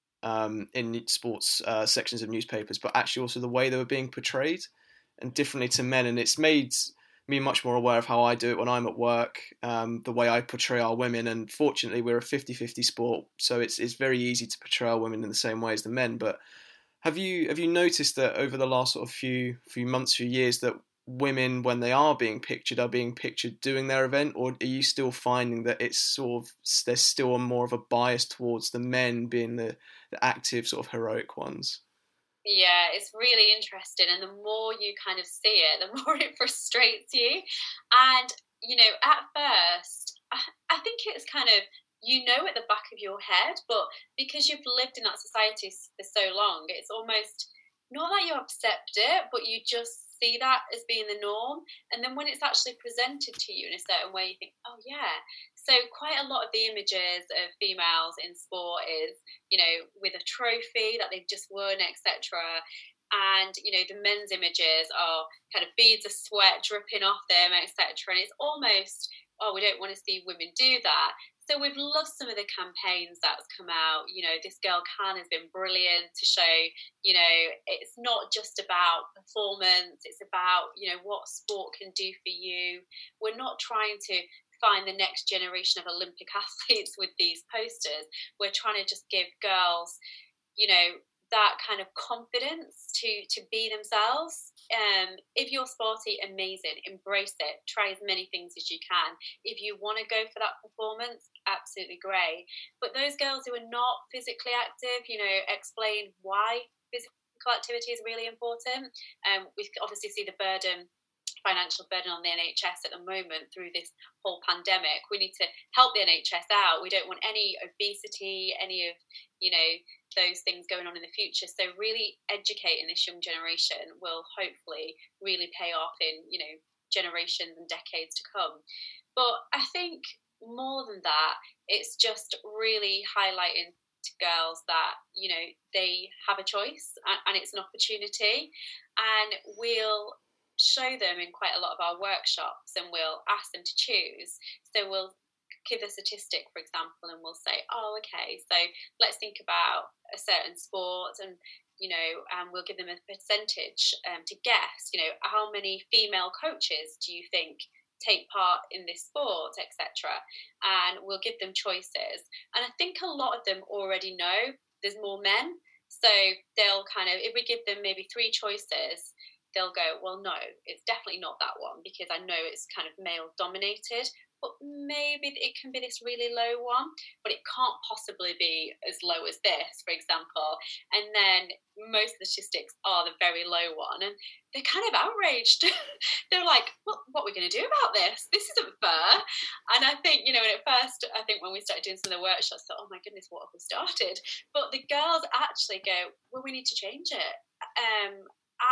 um, in sports uh, sections of newspapers, but actually also the way they were being portrayed and differently to men. And it's made me much more aware of how I do it when I'm at work, um, the way I portray our women. And fortunately, we're a fifty-fifty sport, so it's it's very easy to portray our women in the same way as the men. But have you have you noticed that over the last sort of few few months, few years, that women, when they are being pictured, are being pictured doing their event, or are you still finding that it's sort of there's still a more of a bias towards the men being the, the active sort of heroic ones? Yeah, it's really interesting, and the more you kind of see it, the more it frustrates you. And you know, at first, I, I think it's kind of, you know, at the back of your head, but because you've lived in that society for so long, it's almost not that you accept it, but you just see that as being the norm. And then when it's actually presented to you in a certain way, you think, oh yeah. So quite a lot of the images of females in sport is, you know, with a trophy that they've just won, et cetera. And, you know, the men's images are kind of beads of sweat dripping off them, et cetera. And it's almost, oh, we don't want to see women do that. So we've loved some of the campaigns that's come out. You know, This Girl Can has been brilliant to show, you know, it's not just about performance. It's about, you know, what sport can do for you. We're not trying to find the next generation of Olympic athletes with these posters. We're trying to just give girls, you know, that kind of confidence to to be themselves. Um, if you're sporty, amazing, embrace it, try as many things as you can. If you want to go for that performance, absolutely great. But those girls who are not physically active, you know, explain why physical activity is really important. Um, we obviously see the burden, financial burden on the N H S at the moment through this whole pandemic. We need to help the N H S out. We don't want any obesity, any of, you know, those things going on in the future. So really educating this young generation will hopefully really pay off in, you know, generations and decades to come. But I think more than that, it's just really highlighting to girls that, you know, they have a choice and, and it's an opportunity, and we'll show them in quite a lot of our workshops, and we'll ask them to choose. So we'll give a statistic, for example, and we'll say, oh, okay, so let's think about a certain sport, and, you know, and we'll give them a percentage um, to guess, you know, how many female coaches do you think take part in this sport, et cetera. And we'll give them choices. And I think a lot of them already know there's more men. So they'll kind of, if we give them maybe three choices, they'll go, well, no, it's definitely not that one because I know it's kind of male dominated. But maybe it can be this really low one, but it can't possibly be as low as this, for example. And then most of the statistics are the very low one, and they're kind of outraged. They're like, well, what are we going to do about this? This isn't fair. And I think, you know, at first, I think when we started doing some of the workshops, I thought, oh my goodness, what have we started? But the girls actually go, well, we need to change it. Um,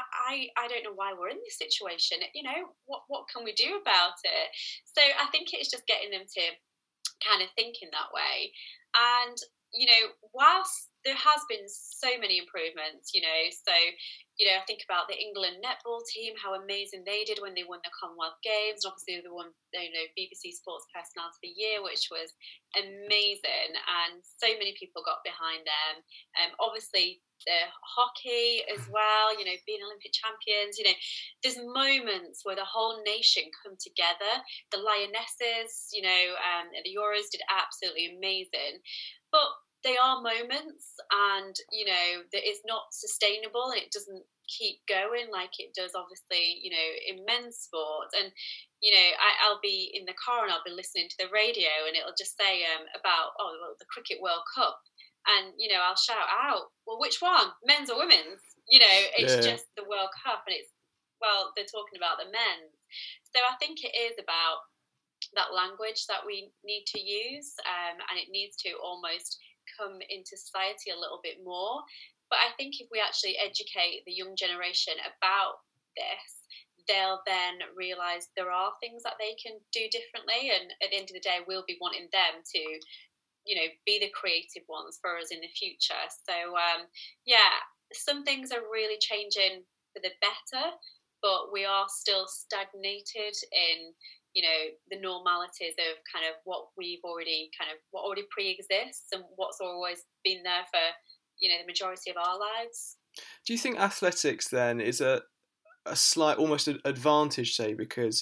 I, I don't know why we're in this situation. You know, what what can we do about it? So I think it's just getting them to kind of think in that way. And, you know, whilst there has been so many improvements, you know, so, you know, I think about the England netball team, how amazing they did when they won the Commonwealth Games. And obviously they won, you know, B B C Sports Personality of the Year, which was amazing. And so many people got behind them. Um, obviously, the hockey as well, you know, being Olympic champions, you know, there's moments where the whole nation come together. The Lionesses, you know, um, at the Euros did absolutely amazing. But they are moments, and, you know, that it's not sustainable, and it doesn't keep going like it does, obviously, you know, in men's sport. And, you know, I, I'll be in the car and I'll be listening to the radio, and it'll just say um, about, oh, well, the Cricket World Cup. And, you know, I'll shout out, well, which one? Men's or women's? You know, it's yeah. just the World Cup, and it's, well, they're talking about the men's. So I think it is about that language that we need to use, um, and it needs to almost come into society a little bit more. But I think if we actually educate the young generation about this, they'll then realise there are things that they can do differently, and at the end of the day, we'll be wanting them to, you know, be the creative ones for us in the future. So, um, yeah, some things are really changing for the better, but we are still stagnated in, you know, the normalities of kind of what we've already kind of, what already pre-exists and what's always been there for, you know, the majority of our lives. Do you think athletics then is a, a slight, almost an advantage, say, because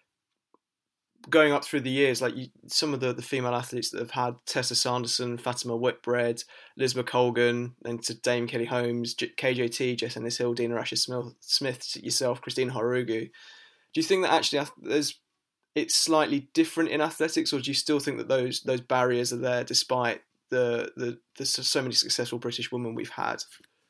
going up through the years, like you, some of the, the female athletes that have had Tessa Sanderson, Fatima Whitbread, Liz McColgan, then to Dame Kelly Holmes, K J T, Jess Ennis-Hill, Dina Asher-Smith, yourself, Christina Horugu. Do you think that actually there's it's slightly different in athletics, or do you still think that those those barriers are there despite the the, the so many successful British women we've had?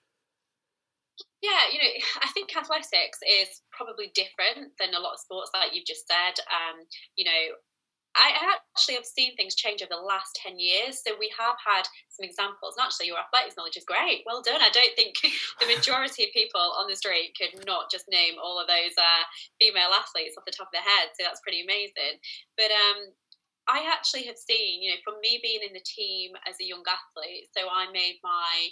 Yeah, you know, I think athletics is probably different than a lot of sports, like you've just said. Um, you know, I actually have seen things change over the last ten years. So we have had some examples. And actually, your athletics knowledge is great. Well done. I don't think the majority of people on the street could not just name all of those uh, female athletes off the top of their head. So that's pretty amazing. But um, I actually have seen, you know, from me being in the team as a young athlete, so I made my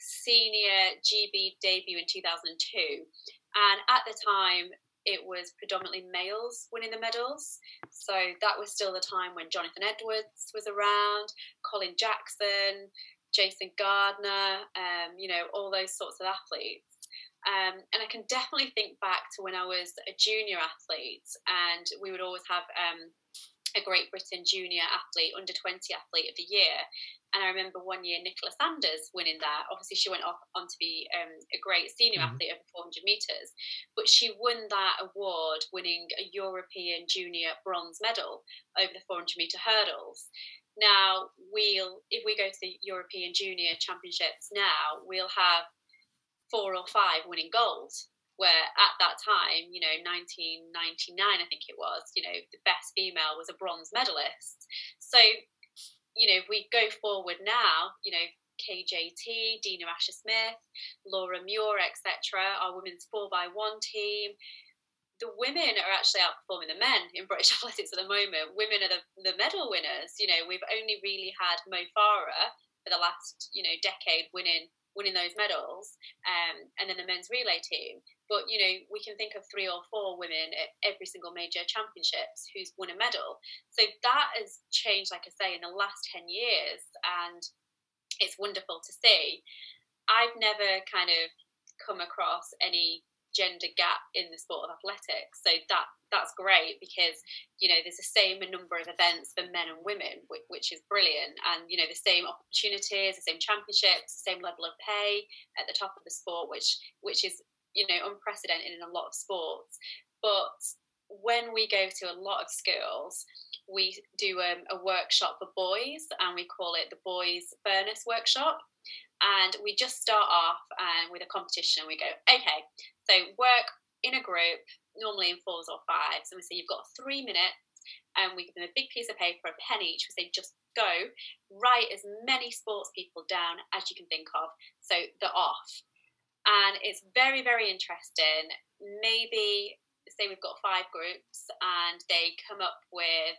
senior G B debut in two thousand two, and at the time it was predominantly males winning the medals, so that was still the time when Jonathan Edwards was around, Colin Jackson, Jason Gardner, um, you know, all those sorts of athletes. Um, and I can definitely think back to when I was a junior athlete, and we would always have um, a Great Britain junior athlete, under twenty athlete of the year. And I remember one year Nicola Sanders winning that. Obviously, she went off on to be um, a great senior mm-hmm. athlete over four hundred metres. But she won that award winning a European junior bronze medal over the four hundred metre hurdles. Now, we'll if we go to the European Junior Championships now, we'll have four or five winning gold. Where at that time, you know, nineteen ninety-nine, I think it was, you know, the best female was a bronze medalist. So, you know, if we go forward now, you know, K J T, Dina Asher-Smith, Laura Muir, et cetera, our women's four by one team, the women are actually outperforming the men in British athletics at the moment. Women are the, the medal winners. You know, we've only really had Mo Farah for the last, you know, decade winning winning those medals, um, and then the men's relay team. But, you know, we can think of three or four women at every single major championships who's won a medal. So that has changed, like I say, in the last ten years, and it's wonderful to see. I've never kind of come across any gender gap in the sport of athletics. So that that's great, because, you know, there's the same number of events for men and women, which, which is brilliant. And, you know, the same opportunities, the same championships, the same level of pay at the top of the sport, which which is, you know, unprecedented in a lot of sports. But when we go to a lot of schools, we do um, a workshop for boys, and we call it the Boys Furnace Workshop. And we just start off um, with a competition. We go, okay, so work in a group, normally in fours or fives. And we say, you've got three minutes, and we give them a big piece of paper, a pen each. We say, just go, write as many sports people down as you can think of. So they're off. And it's very, very interesting. Maybe, say we've got five groups, and they come up with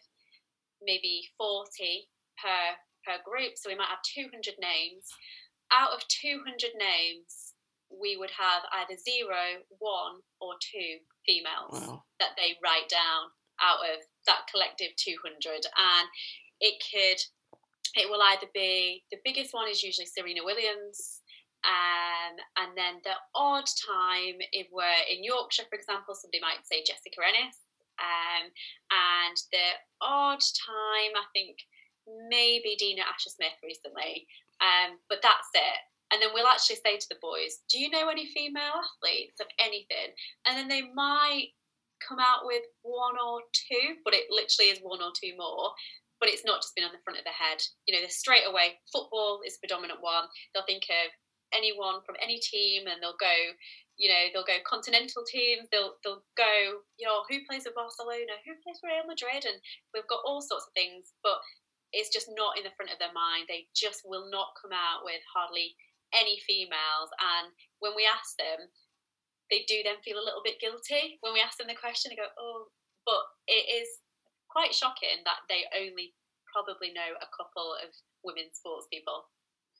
maybe forty per per group. So we might have two hundred names. Out of two hundred names, we would have either zero, one, or two females wow. that they write down out of that collective two hundred. And it could, it will either be, the biggest one is usually Serena Williams. Um, and then the odd time, if we're in Yorkshire, for example, somebody might say Jessica Ennis. Um, and the odd time, I think, maybe Dina Asher-Smith recently. Um, but that's it. And then we'll actually say to the boys, do you know any female athletes of anything? And then they might come out with one or two, but it literally is one or two more. But it's not just been on the front of their head. You know, they're straight away, football is the predominant one. They'll think of anyone from any team, and they'll go, you know, they'll go continental teams, they'll they'll go, you know, who plays for Barcelona, who plays for Real Madrid, and we've got all sorts of things, but it's just not in the front of their mind. They just will not come out with hardly any females. And when we ask them, they do then feel a little bit guilty. When we ask them the question, they go, oh, but it is quite shocking that they only probably know a couple of women's sports people.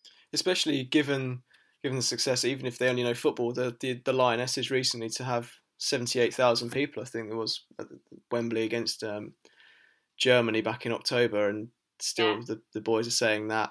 Especially given given the success, even if they only know football, the the, the Lionesses recently to have seventy-eight thousand people, I think it was, at Wembley against um, Germany back in October, and still yeah. the, the boys are saying that.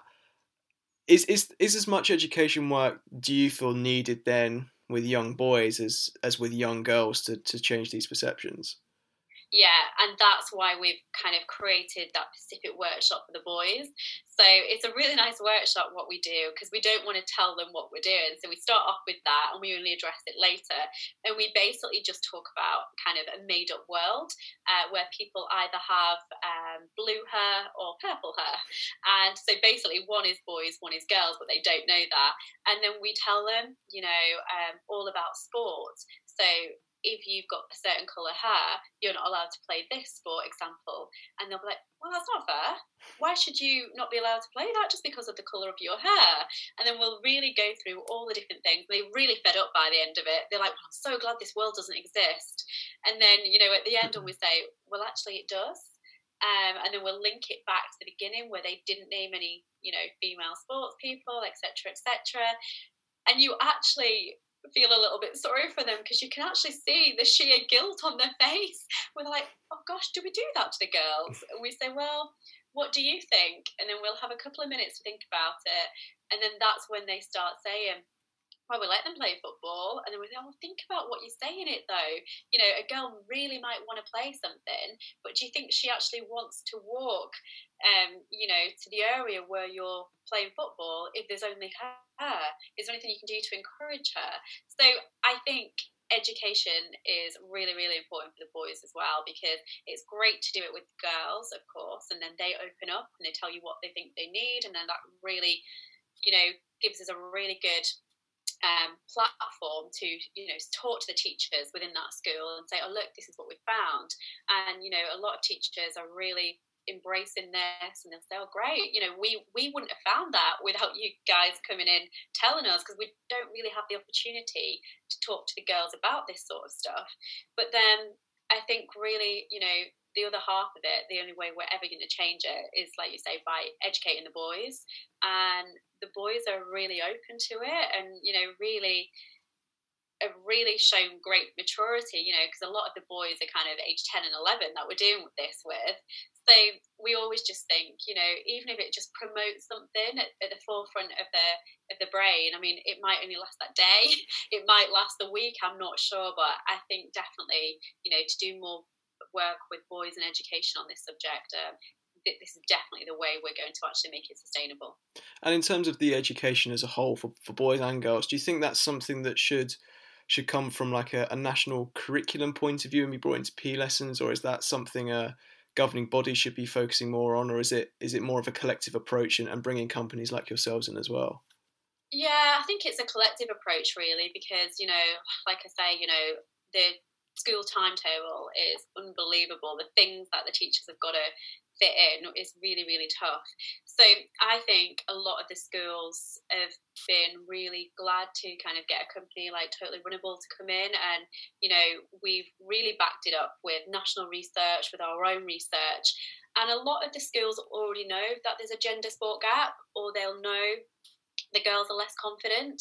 Is, is is as much education work, do you feel, needed then with young boys as, as with young girls to, to change these perceptions? Yeah, and that's why we've kind of created that specific workshop for the boys. So it's a really nice workshop what we do, because we don't want to tell them what we're doing. So we start off with that and we only address it later. And we basically just talk about kind of a made up world uh, where people either have um, blue hair or purple hair. And so basically one is boys, one is girls, but they don't know that. And then we tell them, you know, um, all about sport. So if you've got a certain colour hair, you're not allowed to play this, for example. And they'll be like, well, that's not fair. Why should you not be allowed to play that just because of the colour of your hair? And then we'll really go through all the different things. They're really fed up by the end of it. They're like, well, I'm so glad this world doesn't exist. And then, you know, at the end when we say, well, actually it does. Um, and then we'll link it back to the beginning where they didn't name any, you know, female sports people, et cetera, et cetera. And you actually feel a little bit sorry for them, because you can actually see the sheer guilt on their face. We're like, oh gosh, do we do that to the girls? And we say, well, what do you think? And then we'll have a couple of minutes to think about it. And then that's when they start saying, well, we let them play football. And then we say, oh, think about what you say in it though. You know, a girl really might want to play something, but do you think she actually wants to walk um, you know, to the area where you're playing football if there's only her? Is there anything you can do to encourage her? So I think education is really, really important for the boys as well, because it's great to do it with girls, of course, and then they open up and they tell you what they think they need, and then that really, you know, gives us a really good Um, platform to, you know, talk to the teachers within that school and say, oh, look, this is what we found. And, you know, a lot of teachers are really embracing this, and they'll say, oh, great, you know, we, we wouldn't have found that without you guys coming in telling us, because we don't really have the opportunity to talk to the girls about this sort of stuff. But then I think really, you know, the other half of it, the only way we're ever going to change it is, like you say, by educating the boys. And the boys are really open to it, and, you know, really have really shown great maturity, you know, because a lot of the boys are kind of age ten and eleven that we're doing this with. So we always just think, you know, even if it just promotes something at, at the forefront of the of the brain, I mean, it might only last that day, it might last a week, I'm not sure, but I think definitely, you know, to do more work with boys and education on this subject, um, this is definitely the way we're going to actually make it sustainable. And in terms of the education as a whole for, for boys and girls, do you think that's something that should should come from like a, a national curriculum point of view and be brought into P E lessons, or is that something a governing body should be focusing more on, or is it is it more of a collective approach and, and bringing companies like yourselves in as well? Yeah, I think it's a collective approach really, because, you know, like I say, you know, the school timetable is unbelievable. The things that the teachers have got to fit in is really, really tough. So I think a lot of the schools have been really glad to kind of get a company like Totally Runnable to come in, and, you know, we've really backed it up with national research, with our own research, and a lot of the schools already know that there's a gender sport gap, or they'll know the girls are less confident.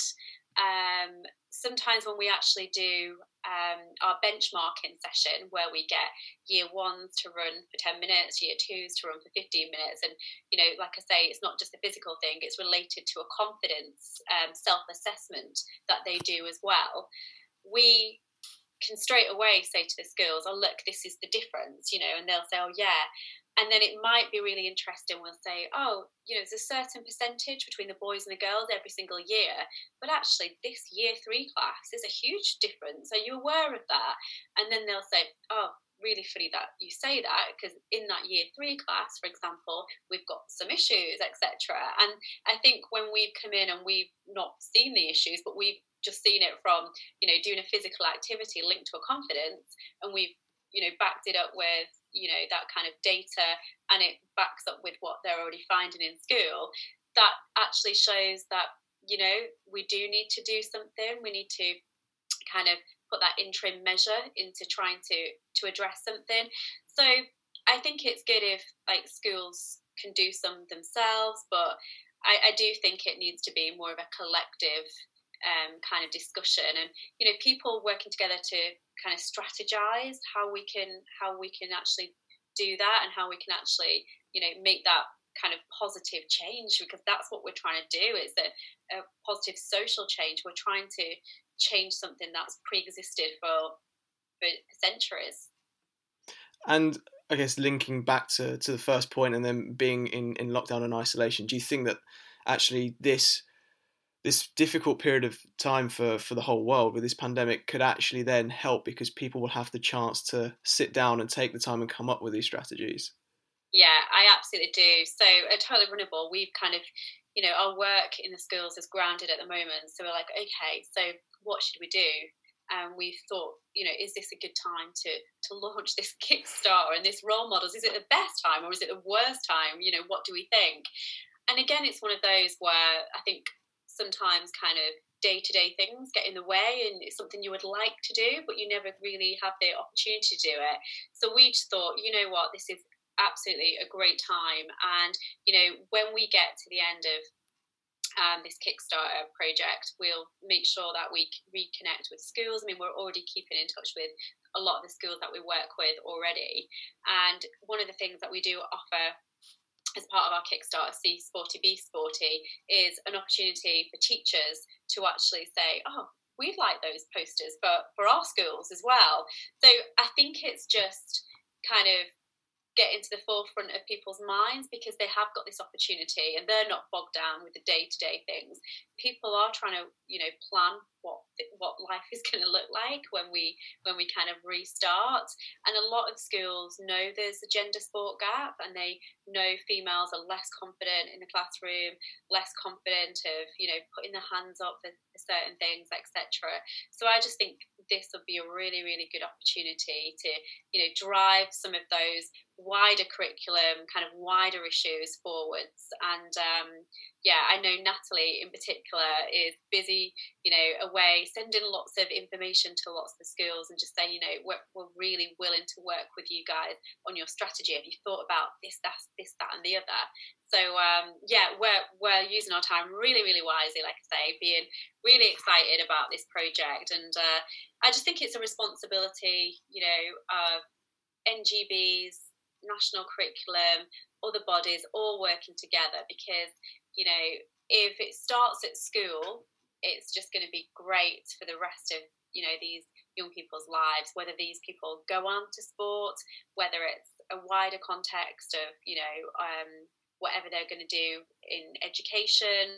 Um, sometimes when we actually do um, our benchmarking session, where we get year ones to run for ten minutes, year twos to run for fifteen minutes, and, you know, like I say, it's not just a physical thing, it's related to a confidence um, self-assessment that they do as well. We can straight away say to the schools, oh, look, this is the difference, you know, and they'll say, oh, yeah. And then it might be really interesting. We'll say, oh, you know, there's a certain percentage between the boys and the girls every single year, but actually this year three class is a huge difference. Are you aware of that? And then they'll say, oh, really funny that you say that, because in that year three class, for example, we've got some issues, et cetera. And I think when we've come in and we've not seen the issues, but we've just seen it from, you know, doing a physical activity linked to a confidence, and we've, you know, backed it up with, you know, that kind of data, and it backs up with what they're already finding in school, that actually shows that, you know, we do need to do something. We need to kind of put that interim measure into trying to to address something. So I think it's good if, like, schools can do some themselves, but I, I do think it needs to be more of a collective um, kind of discussion, and, you know, people working together to kind of strategize how we can how we can actually do that, and how we can actually, you know, make that kind of positive change, because that's what we're trying to do. It's a, a positive social change. We're trying to change something that's pre-existed for for centuries. And I guess linking back to, to the first point, and then being in, in lockdown and isolation, do you think that actually this this difficult period of time for, for the whole world with this pandemic could actually then help, because people will have the chance to sit down and take the time and come up with these strategies? Yeah, I absolutely do. So at Totally Runnable, we've kind of, you know, our work in the schools is grounded at the moment. So we're like, okay, so what should we do? And we thought, you know, is this a good time to to launch this Kickstarter and this role models? Is it the best time or is it the worst time? You know, what do we think? And again, it's one of those where I think sometimes kind of day-to-day things get in the way, and it's something you would like to do, but you never really have the opportunity to do it. So we just thought, you know what, this is absolutely a great time. And, you know, when we get to the end of um, this Kickstarter project, we'll make sure that we reconnect with schools. I mean, we're already keeping in touch with a lot of the schools that we work with already. And one of the things that we do offer as part of our Kickstarter, C Sporty, B Sporty, is an opportunity for teachers to actually say, oh, we'd like those posters for, for our schools as well. So I think it's just kind of get into the forefront of people's minds, because they have got this opportunity and they're not bogged down with the day-to-day things. People are trying to, you know, plan what what life is going to look like when we when we kind of restart. And a lot of schools know there's a gender sport gap, and they know females are less confident in the classroom, less confident of, you know, putting their hands up for, for certain things, et cetera. So I just think this would be a really, really good opportunity to, you know, drive some of those wider curriculum, kind of wider issues forwards. And um, yeah, I know Natalie in particular is busy, you know, away sending lots of information to lots of the schools and just saying, you know, we're, we're really willing to work with you guys on your strategy. Have you thought about this, that, this, that, and the other? So um, yeah, we're we're using our time really, really wisely, like I say, being really excited about this project. And uh, I just think it's a responsibility, you know, of N G Bs, national curriculum, other bodies all working together, because, you know, if it starts at school, it's just going to be great for the rest of, you know, these young people's lives, whether these people go on to sport, whether it's a wider context of, you know, um, whatever they're going to do in education,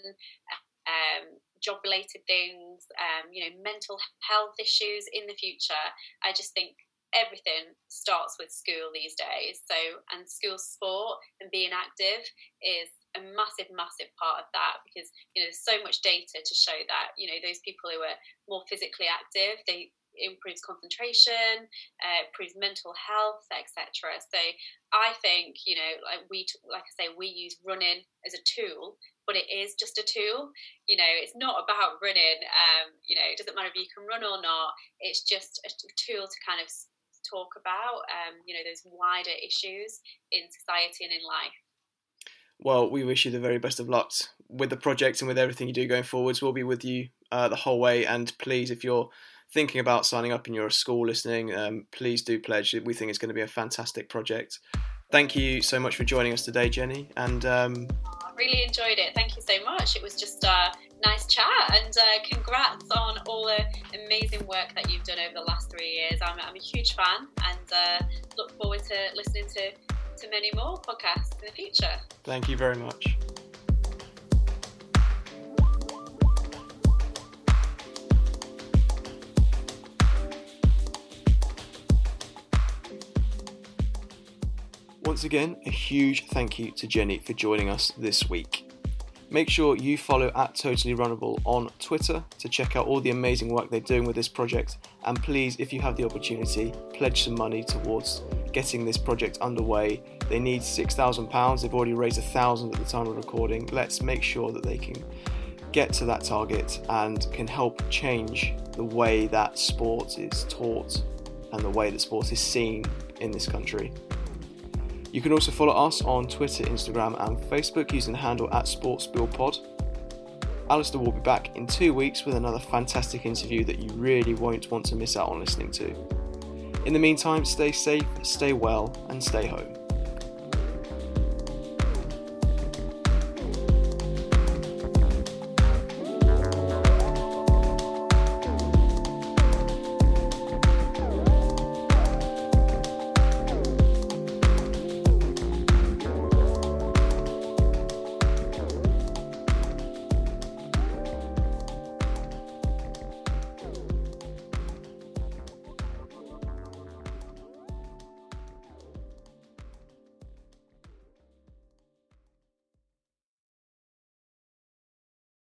um, job-related things, um, you know, mental health issues in the future. I just think everything starts with school these days. So, and school sport and being active is a massive, massive part of that, because, you know, there's so much data to show that, you know, those people who are more physically active, they improves concentration, uh, improves mental health, et cetera. So I think, you know, like we, like I say, we use running as a tool, but it is just a tool. You know, it's not about running. Um, you know, it doesn't matter if you can run or not. It's just a tool to kind of talk about, um, you know, those wider issues in society and in life. Well, we wish you the very best of luck with the project and with everything you do going forwards. We'll be with you uh, the whole way. And please, if you're thinking about signing up and you're a school listening, um, please do pledge. We think it's going to be a fantastic project. Thank you so much for joining us today, Jenny. And um, I really enjoyed it. Thank you so much. It was just a nice chat, and uh, congrats on all the amazing work that you've done over the last three years. I'm, I'm a huge fan, and uh, look forward to listening to, to many more podcasts in the future. Thank you very much. Once again, a huge thank you to Jenny for joining us this week. Make sure you follow at Totally Runnable on Twitter to check out all the amazing work they're doing with this project. And please, if you have the opportunity, pledge some money towards getting this project underway. They need six thousand pounds. They've already raised one thousand pounds at the time of recording. Let's make sure that they can get to that target and can help change the way that sport is taught and the way that sport is seen in this country. You can also follow us on Twitter, Instagram and Facebook using the handle at SportsBillPod. Alistair will be back in two weeks with another fantastic interview that you really won't want to miss out on listening to. In the meantime, stay safe, stay well, and stay home.